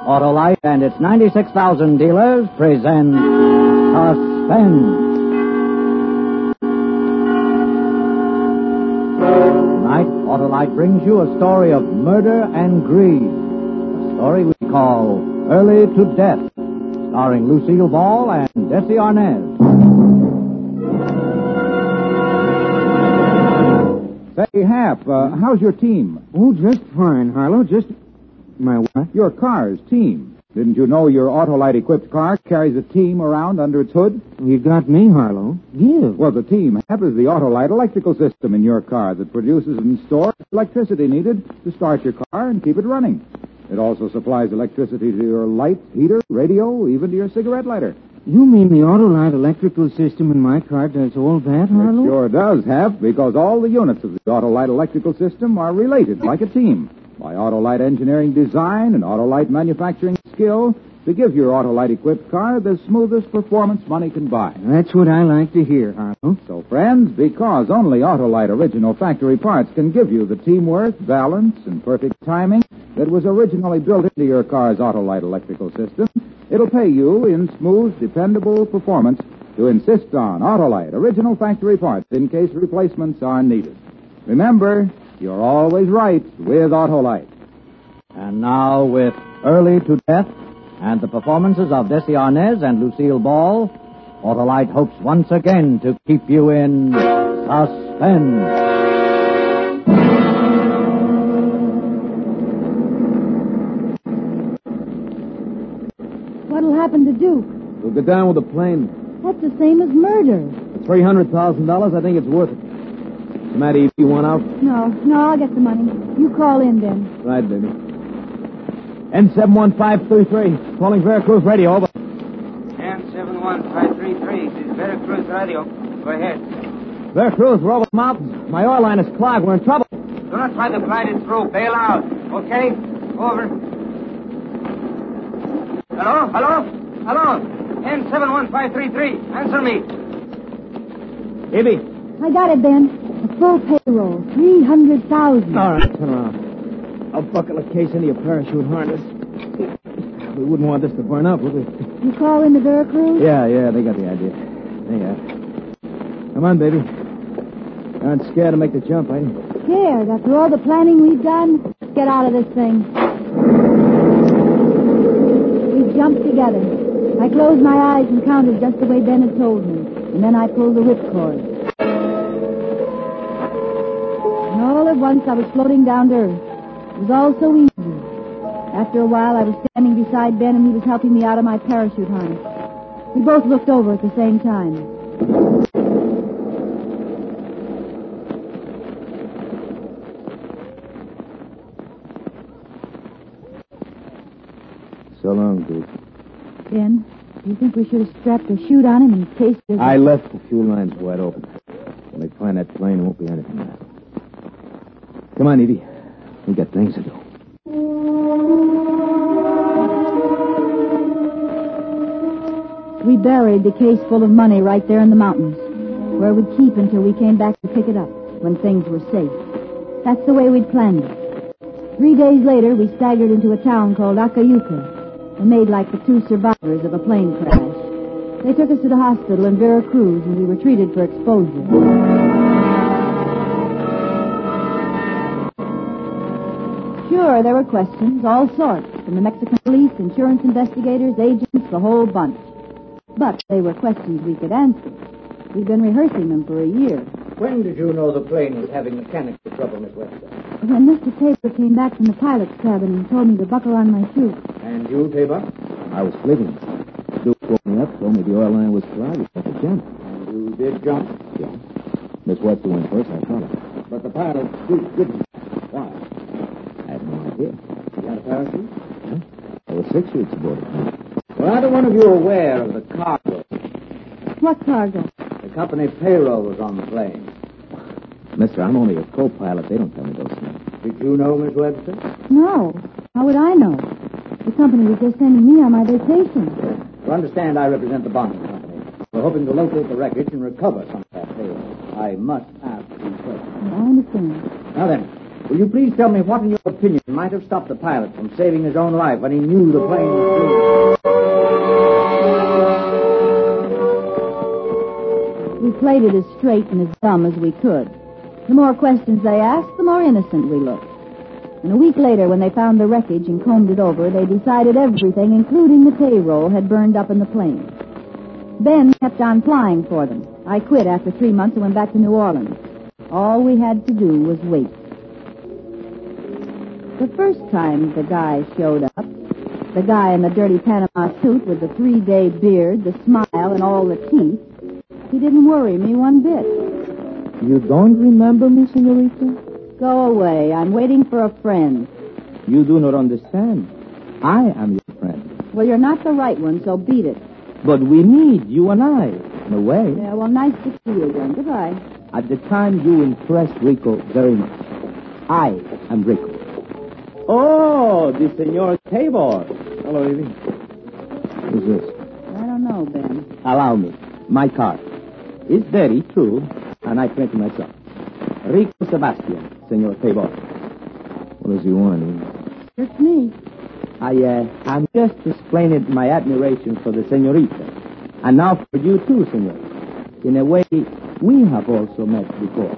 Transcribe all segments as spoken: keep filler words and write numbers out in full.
Autolite and its ninety-six thousand dealers present Suspense. Tonight, Autolite brings you a story of murder and greed. A story we call Early to Death, starring Lucille Ball and Desi Arnaz. Say, Hap, uh, how's your team? Oh, just fine, Harlow. Just... My what? Your car's team. Didn't you know your Autolite-equipped car carries a team around under its hood? You got me, Harlow. Give. Well, the team, Hap, is the Autolite electrical system in your car that produces and stores electricity needed to start your car and keep it running. It also supplies electricity to your light, heater, radio, even to your cigarette lighter. You mean the Autolite electrical system in my car does all that, Harlow? It sure does, Hap, because all the units of the Autolite electrical system are related like a team by Autolite engineering design and Autolite manufacturing skill to give your Autolite-equipped car the smoothest performance money can buy. That's what I like to hear, Harlow. So, friends, because only Autolite original factory parts can give you the teamwork, balance, and perfect timing that was originally built into your car's Autolite electrical system, it'll pay you in smooth, dependable performance to insist on Autolite original factory parts in case replacements are needed. Remember, you're always right with Autolite. And now with Early to Death and the performances of Desi Arnaz and Lucille Ball, Autolite hopes once again to keep you in suspense. What'll happen to Duke? We'll go down with the plane. That's the same as murder. For three hundred thousand dollars, I think it's worth it. Matty, you want out? No, no, I'll get the money. You call in then. Right, baby. N seven one five three three. Calling Veracruz Radio, over. N seven one five three three. This is Veracruz Radio. Go ahead. Veracruz, we're over the mountains. My oil line is clogged. We're in trouble. Do not try to glide it through. Bail out. Okay? Over. Hello? Hello? Hello? N seven one five three three. Answer me. Evie. I got it, Ben. A full payroll. three hundred thousand dollars. All right, turn around. I'll buckle a case into your parachute harness. We wouldn't want this to burn up, would we? You call in the Veracruz? Yeah, yeah, they got the idea. They are. Come on, baby. Aren't scared to make the jump, eh? Scared. After all the planning we've done, let's get out of this thing. We jumped together. I closed my eyes and counted just the way Ben had told me. And then I pulled the whipcord. And all at once I was floating down to earth. It was all so easy. After a while I was standing beside Ben and he was helping me out of my parachute harness. We both looked over at the same time. So long, Duke. Ben, do you think we should have strapped a chute on him in case there's... I left the fuel lines wide open. When they find that plane, there won't be anything left. Come on, Evie. We got things to do. We buried the case full of money right there in the mountains, where we'd keep until we came back to pick it up when things were safe. That's the way we'd planned it. Three days later, we staggered into a town called Acayuca and made like the two survivors of a plane crash. They took us to the hospital in Veracruz, and we were treated for exposure. Sure, there were questions, all sorts, from the Mexican police, insurance investigators, agents, the whole bunch. But they were questions we could answer. We'd been rehearsing them for a year. When did you know the plane was having mechanical trouble, Miss Webster? When Mister Tabor came back from the pilot's cabin and told me to buckle on my chute. And you, Tabor? I was sleeping. Duke woke me up, told me the oil line was clogged. I had to jump. And you did jump? Yeah. Miss Webster went first. I followed. But the pilot Duke didn't. Why? I have no idea. You had a parachute? Huh? There were six suits aboard it. Were either one of you aware of the cargo? What cargo? The company payroll was on the plane. Mister, I'm only a co-pilot. They don't tell me those things. Did you know, Miss Webster? No. How would I know? The company was just sending me on my vacation. You understand I represent the bonding company. We're hoping to locate the wreckage and recover some of that payroll. I must ask these questions. I understand. Now then, will you please tell me what in your opinion, might have stopped the pilot from saving his own life when he knew the plane was doomed. We played it as straight and as dumb as we could. The more questions they asked, the more innocent we looked. And a week later, when they found the wreckage and combed it over, they decided everything, including the payroll, had burned up in the plane. Ben kept on flying for them. I quit after three months and went back to New Orleans. All we had to do was wait. The first time the guy showed up, the guy in the dirty Panama suit with the three-day beard, the smile, and all the teeth, he didn't worry me one bit. You don't remember me, senorita? Go away. I'm waiting for a friend. You do not understand. I am your friend. Well, you're not the right one, so beat it. But we need you and I, in a way. Yeah, well, nice to see you again. Goodbye. At the time, you impressed Rico very much. I am Rico. Oh, the Senor Tabor. Hello, Evie. Who's this? I don't know, Ben. Allow me. My card. It's dirty, true, and I print it myself. Rico Sebastian, Senor Tabor. What does he want, Evie? It's me. I, uh, I'm just explaining my admiration for the senorita. And now for you too, senor. In a way, we have also met before.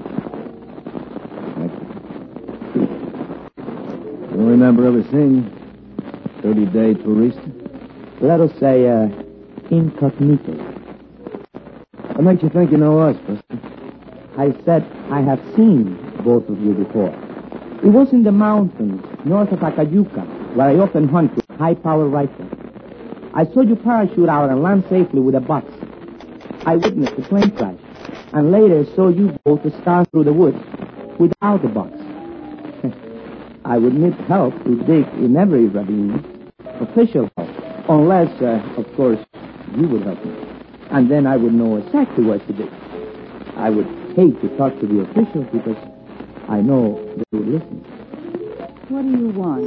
You don't remember ever seeing thirty-day tourist? Let us say, uh, incognito. What makes you think you know us, Buster? I said I have seen both of you before. It was in the mountains, north of Acayuca, where I often hunt with high-power rifle. I saw you parachute out and land safely with a box. I witnessed the plane crash, and later saw you go to start through the woods without the box. I would need help to dig in every ravine, official help, unless, uh, of course, you would help me. And then I would know exactly what to do. I would hate to talk to the officials because I know they would listen. What do you want?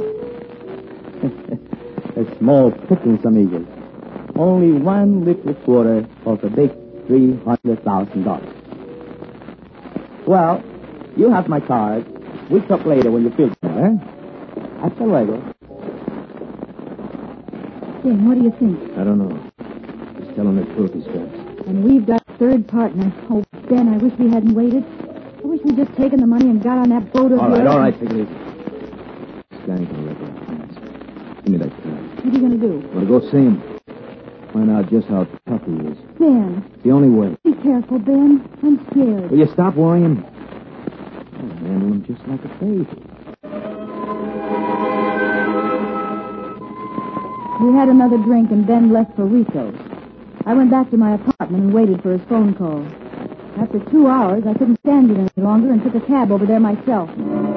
A small pittance, amigos. Only one little quarter of a big three hundred thousand dollars. Well, you have my card. We'll talk later when you feel better. Hasta luego. Ben, what do you think? I don't know. Just tell him the truth, he's fast. And we've got a third partner. Oh, Ben, I wish we hadn't waited. I wish we'd just taken the money and got on that boat of All right, yours. all right, take it easy. This guy ain't gonna let our plans. Give me that card. What are you going to do? Want to go see him? Find out just how tough he is. Ben, It's the only way. be careful, Ben. I'm scared. Will you stop worrying? I'll handle him just like a baby. We had another drink and Ben left for Rico's. I went back to my apartment and waited for his phone call. After two hours, I couldn't stand it any longer and took a cab over there myself.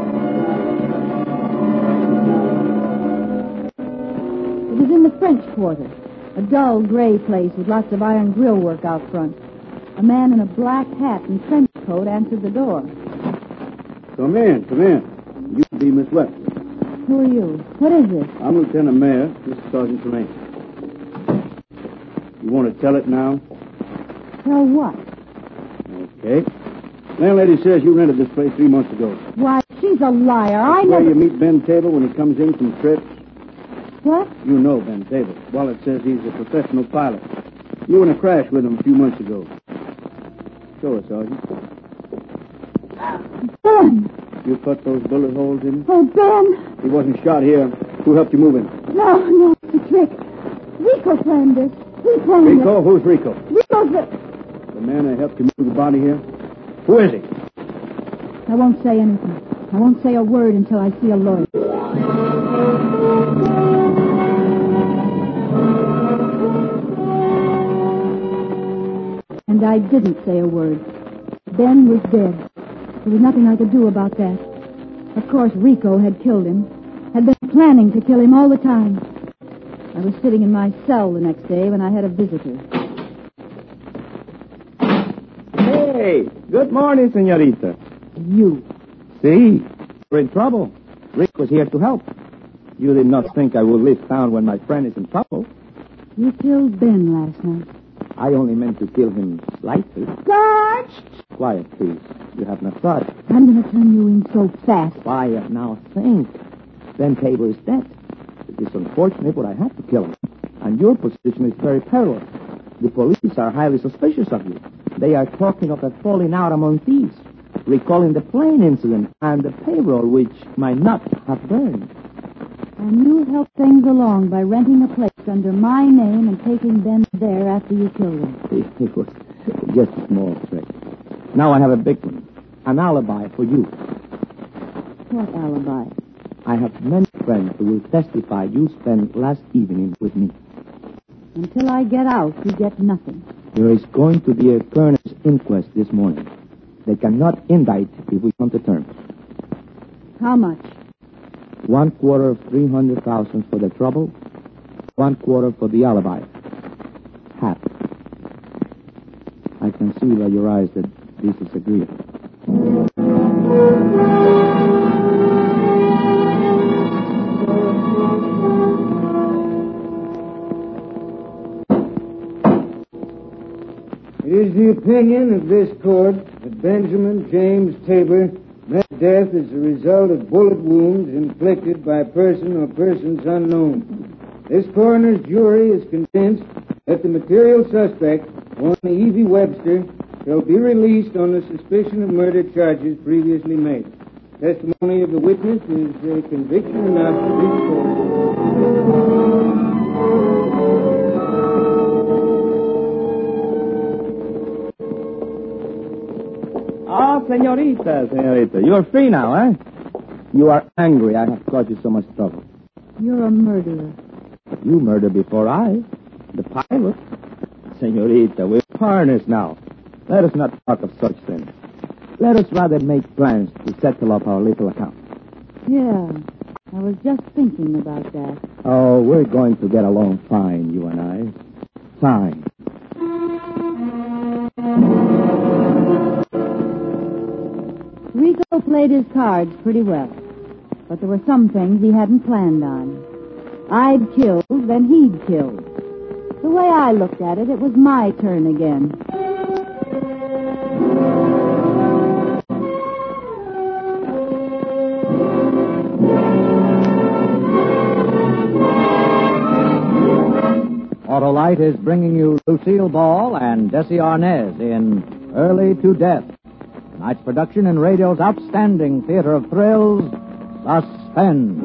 It was in the French Quarter, a dull gray place with lots of iron grill work out front. A man in a black hat and trench coat answered the door. Come in, come in. You be Miss Webster. Who are you? What is this? I'm Lieutenant Mayor. This is Sergeant Tremaine. You want to tell it now? Tell what? Okay. Landlady says you rented this place three months ago. Why, she's a liar. I Where never... you meet Ben Tabor when he comes in from trips? What? You know Ben Tabor. Wallet says he's a professional pilot. You were in a crash with him a few months ago. Show us, Sergeant. Ben! You cut those bullet holes in him? Oh, Ben! He wasn't shot here. Who helped you move him? No, no, it's a trick. Rico planned this. He planned Rico? it. Who's Rico? Rico's the... The man that helped you move the body here? Who is he? I won't say anything. I won't say a word until I see a lawyer. And I didn't say a word. Ben was dead. There was nothing I could do about that. Of course, Rico had killed him. Had been planning to kill him all the time. I was sitting in my cell the next day when I had a visitor. Hey, good morning, senorita. You. See, we're in trouble. Rick was here to help. You did not think I would leave town when my friend is in trouble. You killed Ben last night. I only meant to kill him slightly. Sarge! Quiet, please. You have not thought. I'm going to turn you in so fast. Quiet now. Think. Then Tabor is dead. It is unfortunate, but I have to kill him. And your position is very perilous. The police are highly suspicious of you. They are talking of a falling out among thieves, recalling the plane incident and the payroll which might not have burned. And you helped things along by renting a place under my name and taking them there after you killed them. It was just a small trick. Now I have a big one. An alibi for you. What alibi? I have many friends who will testify you spent last evening with me. Until I get out, you get nothing. There is going to be a coroner's inquest this morning. They cannot indict if we come to terms. How much? One quarter of three hundred thousand for the trouble, one quarter for the alibi. Half. I can see by your eyes that this is agreeable. It is the opinion of this court that Benjamin James Tabor met death as a result of bullet wounds inflicted by a person or persons unknown. This coroner's jury is convinced that the material suspect, one Evie Webster, shall be released on the suspicion of murder charges previously made. Testimony of the witness is uh, conviction enough for this court. Ah, senorita, senorita. You're free now, eh? You are angry I have caused you so much trouble. You're a murderer. You murdered before I, the pilot. Senorita, we're partners now. Let us not talk of such things. Let us rather make plans to settle up our little account. Yeah, I was just thinking about that. Oh, we're going to get along fine, you and I. Fine. Rico played his cards pretty well, but there were some things he hadn't planned on. I'd killed, then he'd killed. The way I looked at it, it was my turn again. Autolite is bringing you Lucille Ball and Desi Arnaz in Early to Death. Tonight's production in radio's outstanding theater of thrills, Suspense.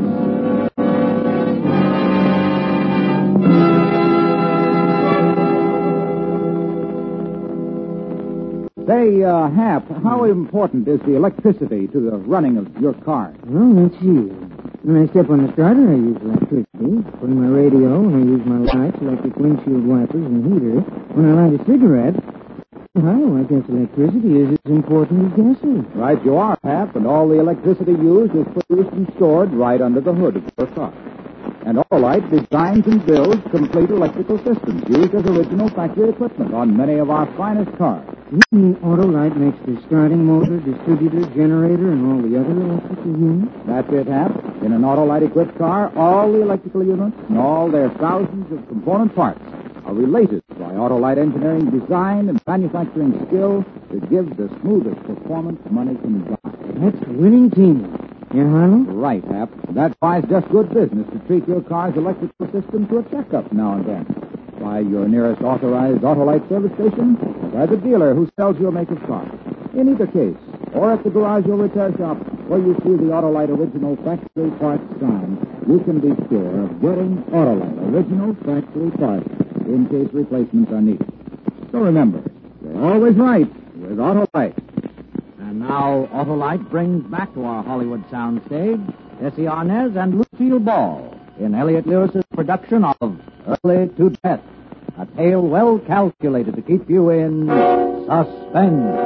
Say, uh, Hap, how important is the electricity to the running of your car? Well, let's see. When I step on the starter, I use electricity. Put in my radio, and I use my lights, electric windshield wipers, and heater. When I light a cigarette, well, I guess electricity is as important as gasoline. Right you are, Hap, and all the electricity used is produced and stored right under the hood of your car. And Autolite designs and builds complete electrical systems used as original factory equipment on many of our finest cars. You mean Autolite makes the starting motor, distributor, generator, and all the other electrical units? That's it, Hap. In an Autolite-equipped car, all the electrical units and all their thousands of component parts are related by Autolite engineering design and manufacturing skill that gives the smoothest performance money can buy. That's winning teamwork. Yeah, Harlow? Right, Hap. That's why it's just good business to treat your car's electrical system to a checkup now and then. By your nearest authorized Autolite service station, or by the dealer who sells your make of car. In either case, or at the garage or repair shop where you see the Autolite original factory parts sign, you can be sure of getting Autolite original factory parts in case replacements are needed. So remember, you're always right with Autolite. And now Autolite brings back to our Hollywood soundstage Desi Arnaz and Lucille Ball in Elliot Lewis's production of Early to Death, a tale well calculated to keep you in suspense.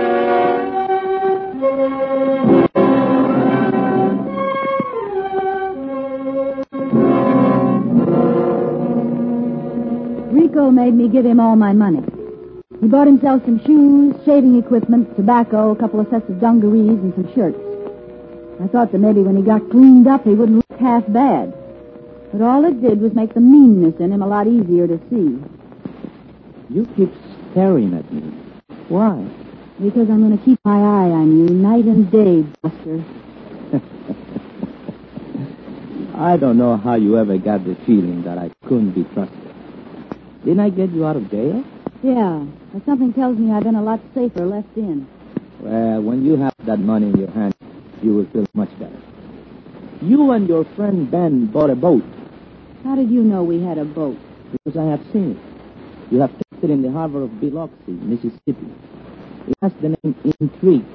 Rico made me give him all my money. He bought himself some shoes, shaving equipment, tobacco, a couple of sets of dungarees, and some shirts. I thought that maybe when he got cleaned up, he wouldn't look half bad. But all it did was make the meanness in him a lot easier to see. You keep staring at me. Why? Because I'm going to keep my eye on you night and day, Buster. I don't know how you ever got the feeling that I couldn't be trusted. Didn't I get you out of jail? Yeah, but something tells me I've been a lot safer left in. Well, when you have that money in your hand, you will feel much better. You and your friend Ben bought a boat. How did you know we had a boat? Because I have seen it. You have kept it in the harbor of Biloxi, Mississippi. It has the name Intrigue.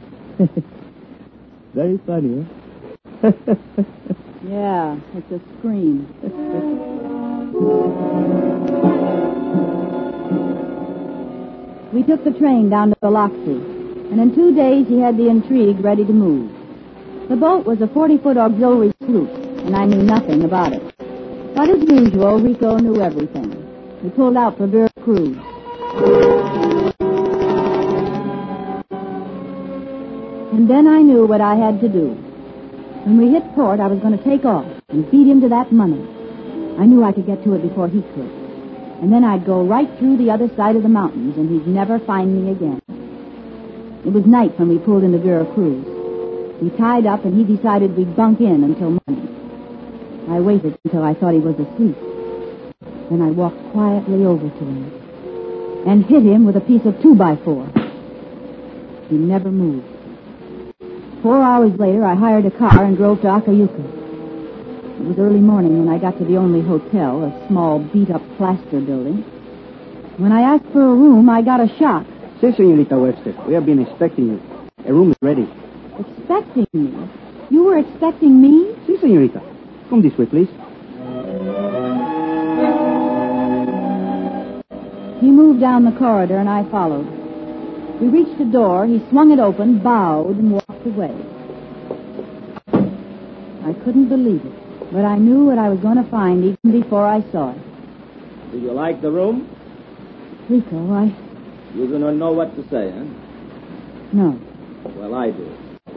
Very funny, huh? Yeah, it's a scream. We took the train down to Biloxi, and in two days he had the Intrigue ready to move. The boat was a forty-foot auxiliary sloop, and I knew nothing about it. But as usual, Rico knew everything. We pulled out for Vera Cruz. And then I knew what I had to do. When we hit port, I was going to take off and beat him to that money. I knew I could get to it before he could. And then I'd go right through the other side of the mountains, and he'd never find me again. It was night when we pulled into Vera Cruz. We tied up, and he decided we'd bunk in until morning. I waited until I thought he was asleep. Then I walked quietly over to him and hit him with a piece of two-by-four. He never moved. Four hours later, I hired a car and drove to Acayuca. It was early morning when I got to the only hotel, a small, beat-up plaster building. When I asked for a room, I got a shock. Si, Senorita Webster. We have been expecting you. A room is ready. Expecting me? You were expecting me? Si, Senorita. Come this way, please. He moved down the corridor, and I followed. We reached the door. He swung it open, bowed, and walked away. I couldn't believe it, but I knew what I was going to find even before I saw it. Do you like the room? Rico, I... You do not know what to say, huh? No. Well, I do.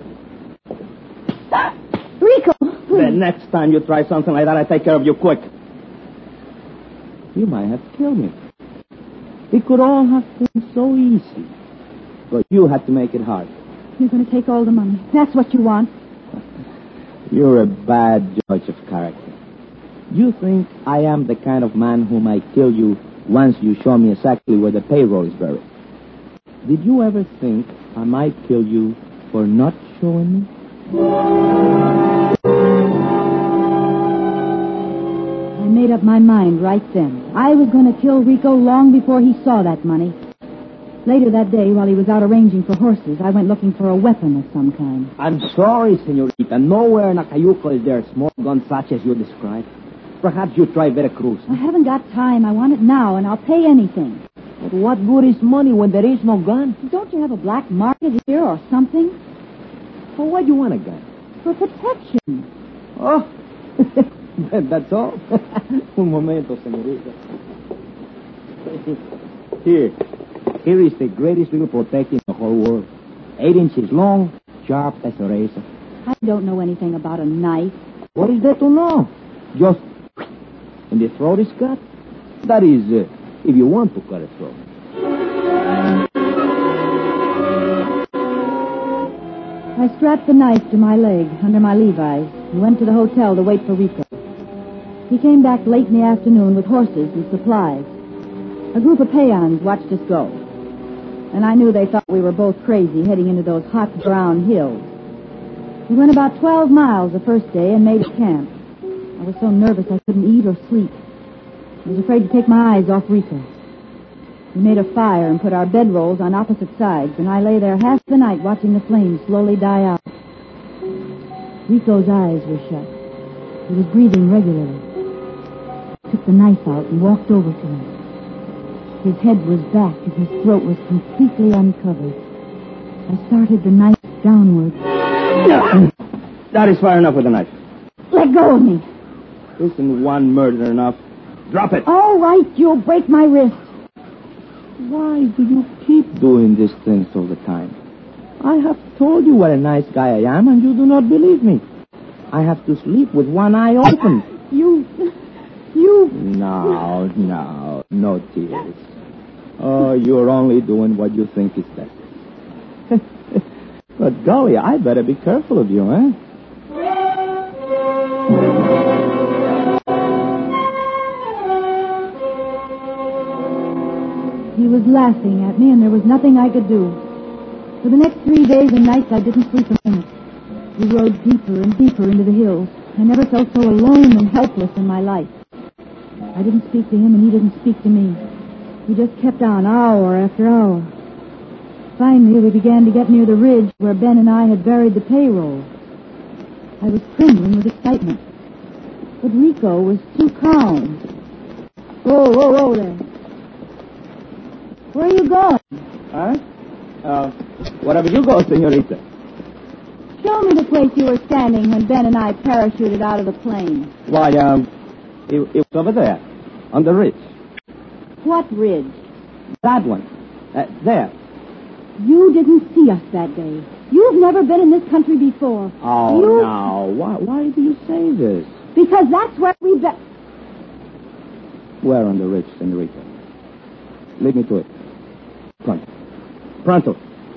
Rico! The next time you try something like that, I take care of you quick. You might have killed me. It could all have been so easy. But you had to make it hard. You're going to take all the money. That's what you want. You're a bad judge of character. You think I am the kind of man who might kill you once you show me exactly where the payroll is buried. Did you ever think I might kill you for not showing me? I made up my mind right then. I was going to kill Rico long before he saw that money. Later that day, while he was out arranging for horses, I went looking for a weapon of some kind. I'm sorry, Senorita. Nowhere in Acayuca is there a small gun such as you described. Perhaps you try Veracruz. I haven't got time. I want it now, and I'll pay anything. But what good is money when there is no gun? Don't you have a black market here or something? For what do you want a gun? For protection. Oh, that's all. Un momento, senorita. Here. Here is the greatest little protector in the whole world. Eight inches long, sharp as a razor. I don't know anything about a knife. What is there to know? Just... And the throat is cut? That is, uh, if you want to cut a throat. I strapped the knife to my leg under my Levi's and went to the hotel to wait for Rico. He came back late in the afternoon with horses and supplies. A group of peons watched us go, and I knew they thought we were both crazy heading into those hot brown hills. We went about twelve miles the first day and made a camp. I was so nervous I couldn't eat or sleep. I was afraid to take my eyes off Rico. We made a fire and put our bedrolls on opposite sides, and I lay there half the night watching the flames slowly die out. Rico's eyes were shut. He was breathing regularly. I took the knife out and walked over to him. His head was back and his throat was completely uncovered. I started the knife downward. That is far enough with the knife. Let go of me. Isn't one murder enough? Drop it. All right, you'll break my wrist. Why do you keep doing these things all the time? I have told you what a nice guy I am, and you do not believe me. I have to sleep with one eye open. You... You... No, no, no tears. Oh, you're only doing what you think is best. But golly, I better be careful of you, eh? He was laughing at me, and there was nothing I could do. For the next three days and nights, I didn't sleep a minute. We rode deeper and deeper into the hills. I never felt so alone and helpless in my life. I didn't speak to him, and he didn't speak to me. We just kept on, hour after hour. Finally, we began to get near the ridge where Ben and I had buried the payroll. I was trembling with excitement. But Rico was too calm. Whoa, whoa, whoa there. Where are you going? Huh? Uh, wherever you go, senorita. Show me the place you were standing when Ben and I parachuted out of the plane. Why, um, it, it was over there, on the ridge. What ridge? That one. Uh, there. You didn't see us that day. You've never been in this country before. Oh, you... no. Why, why do you say this? Because that's where we be... Where on the ridge, senorita? Lead me to it. Pronto. Pronto.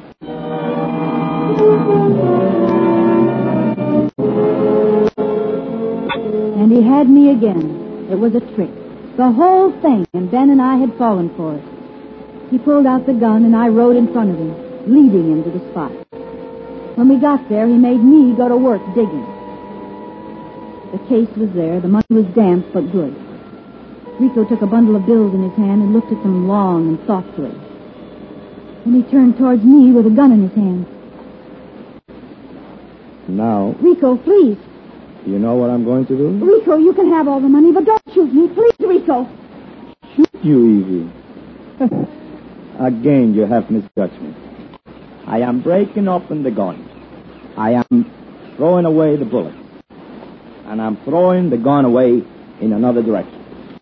And he had me again. It was a trick. The whole thing, and Ben and I had fallen for it. He pulled out the gun, and I rode in front of him, leading him to the spot. When we got there, he made me go to work digging. The case was there. The money was damp, but good. Rico took a bundle of bills in his hand and looked at them long and thoughtfully. Then he turned towards me with a gun in his hand. Now, Rico, please. you know what I'm going to do? Rico, you can have all the money, but don't shoot me. Please, Rico. Shoot you, Evie. Again, you have misjudged me. I am breaking open the gun. I am throwing away the bullet. And I'm throwing the gun away in another direction.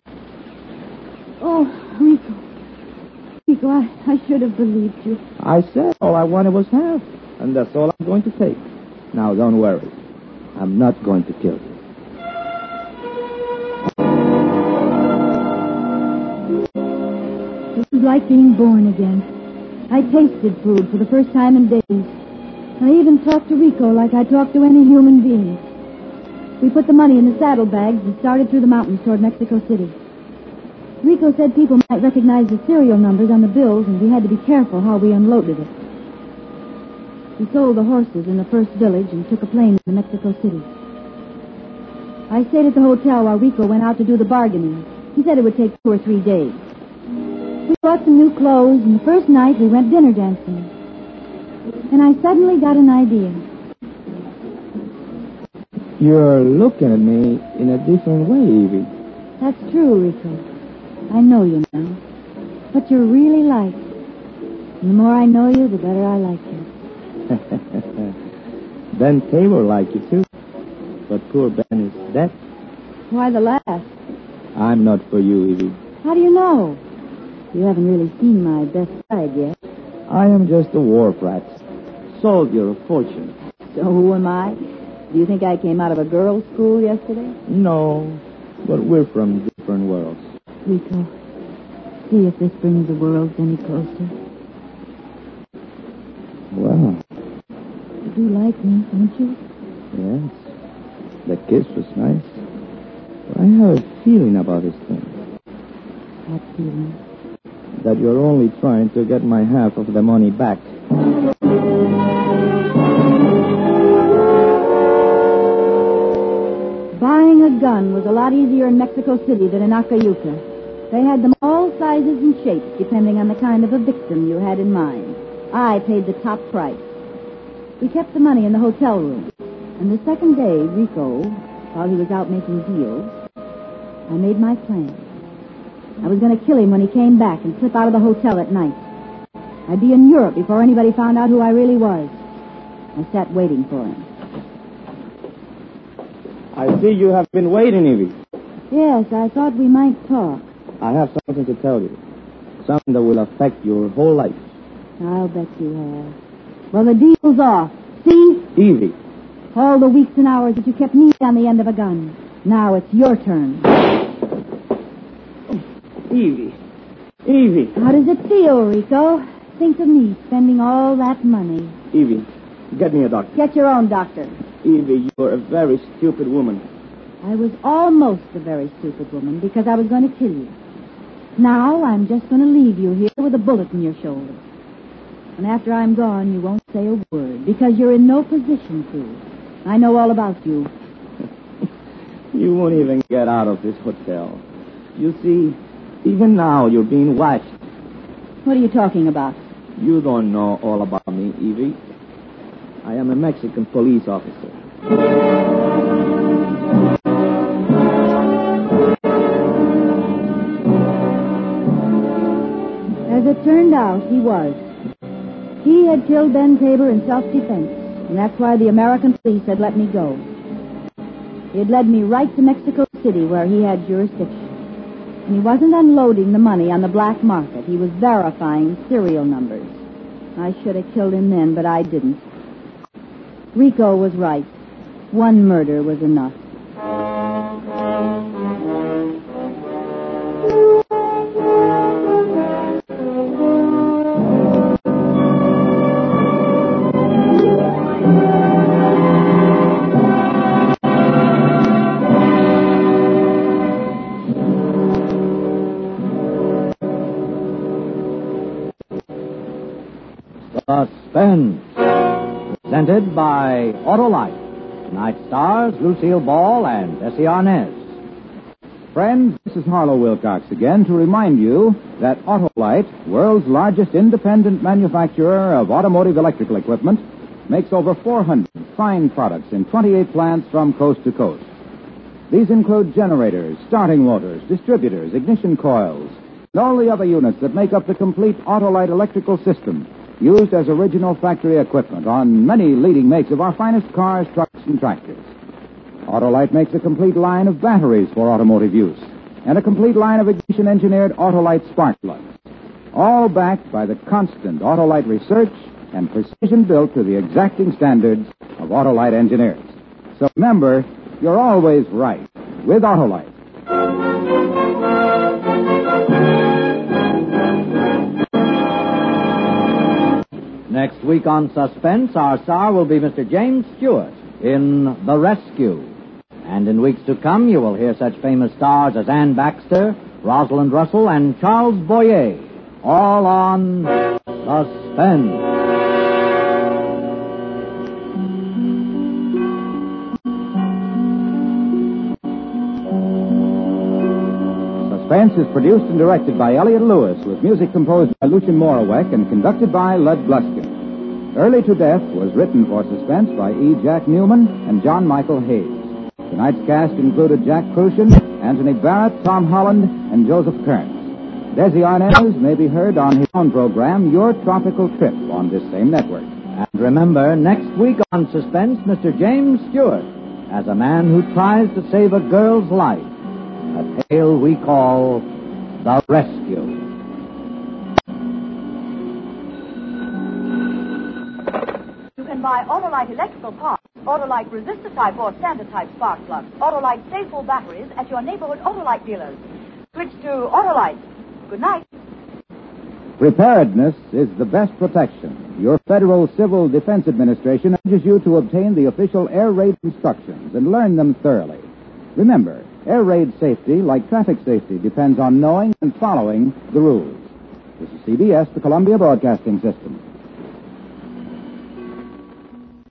Oh, Rico. Rico, I, I should have believed you. I said all I wanted was half, and that's all I'm going to take. Now, don't worry. I'm not going to kill you. It was like being born again. I tasted food for the first time in days. I even talked to Rico like I talked to any human being. We put the money in the saddlebags and started through the mountains toward Mexico City. Rico said people might recognize the serial numbers on the bills, and we had to be careful how we unloaded it. We sold the horses in the first village and took a plane to Mexico City. I stayed at the hotel while Rico went out to do the bargaining. He said it would take two or three days. We bought some new clothes, and the first night we went dinner dancing. And I suddenly got an idea. You're looking at me in a different way, Evie. That's true, Rico. I know you now. What you're really like. And the more I know you, the better I like you. Ben Tabor like you, too. But poor Ben is dead. Why the laugh? I'm not for you, Evie. How do you know? You haven't really seen my best side yet. I am just a wharf rat. Soldier of fortune. So who am I? Do you think I came out of a girls' school yesterday? No, but we're from different worlds. Rico, see if this brings the world any closer. Well. You do like me, don't you? Yes. The kiss was nice. But I have a feeling about this thing. What feeling? That you're only trying to get my half of the money back. Buying a gun was a lot easier in Mexico City than in Acayuca. They had them all sizes and shapes, depending on the kind of a victim you had in mind. I paid the top price. We kept the money in the hotel room. And the second day, Rico, while he was out making deals, I made my plan. I was going to kill him when he came back and slip out of the hotel at night. I'd be in Europe before anybody found out who I really was. I sat waiting for him. I see you have been waiting, Evie. Yes, I thought we might talk. I have something to tell you. Something that will affect your whole life. I'll bet you have. Well, the deal's off. See? Evie. All the weeks and hours that you kept me on the end of a gun. Now it's your turn. Evie. Evie. How does it feel, Rico? Think of me spending all that money. Evie, get me a doctor. Get your own doctor. Evie, you're a very stupid woman. I was almost a very stupid woman because I was going to kill you. Now I'm just going to leave you here with a bullet in your shoulder. And after I'm gone, you won't say a word because you're in no position to. I know all about you. You won't even get out of this hotel. You see, even now you're being watched. What are you talking about? You don't know all about me, Evie. I am a Mexican police officer. As it turned out, he was. He had killed Ben Tabor in self-defense, and that's why the American police had let me go. He had led me right to Mexico City, where he had jurisdiction. And he wasn't unloading the money on the black market. He was verifying serial numbers. I should have killed him then, but I didn't. Rico was right. One murder was enough. Suspense. Presented by Autolite. Tonight's stars, Lucille Ball and Bessie Arnaz. Friends, this is Harlow Wilcox again to remind you that Autolite, world's largest independent manufacturer of automotive electrical equipment, makes over four hundred fine products in twenty-eight plants from coast to coast. These include generators, starting motors, distributors, ignition coils, and all the other units that make up the complete Autolite electrical system, used as original factory equipment on many leading makes of our finest cars, trucks, and tractors. Autolite makes a complete line of batteries for automotive use and a complete line of ignition-engineered Autolite spark plugs, all backed by the constant Autolite research and precision built to the exacting standards of Autolite engineers. So remember, you're always right with Autolite. Next week on Suspense, our star will be Mister James Stewart in The Rescue. And in weeks to come, you will hear such famous stars as Ann Baxter, Rosalind Russell, and Charles Boyer, all on Suspense. Suspense is produced and directed by Elliott Lewis, with music composed by Lucien Morawek and conducted by Lud Gluskin. Early to Death was written for Suspense by E. Jack Newman and John Michael Hayes. Tonight's cast included Jack Crucian, Anthony Barrett, Tom Holland, and Joseph Kearns. Desi Arnaz may be heard on his own program, Your Tropical Trip, on this same network. And remember, next week on Suspense, Mister James Stewart, as a man who tries to save a girl's life. A tale we call The Rescue. You can buy Autolite electrical parts, Autolite resistor type or standard type spark plugs, Autolite stay-full batteries at your neighborhood Autolite dealers. Switch to Autolite. Good night. Preparedness is the best protection. Your Federal Civil Defense Administration urges you to obtain the official air raid instructions and learn them thoroughly. Remember, air raid safety, like traffic safety, depends on knowing and following the rules. This is C B S, the Columbia Broadcasting System.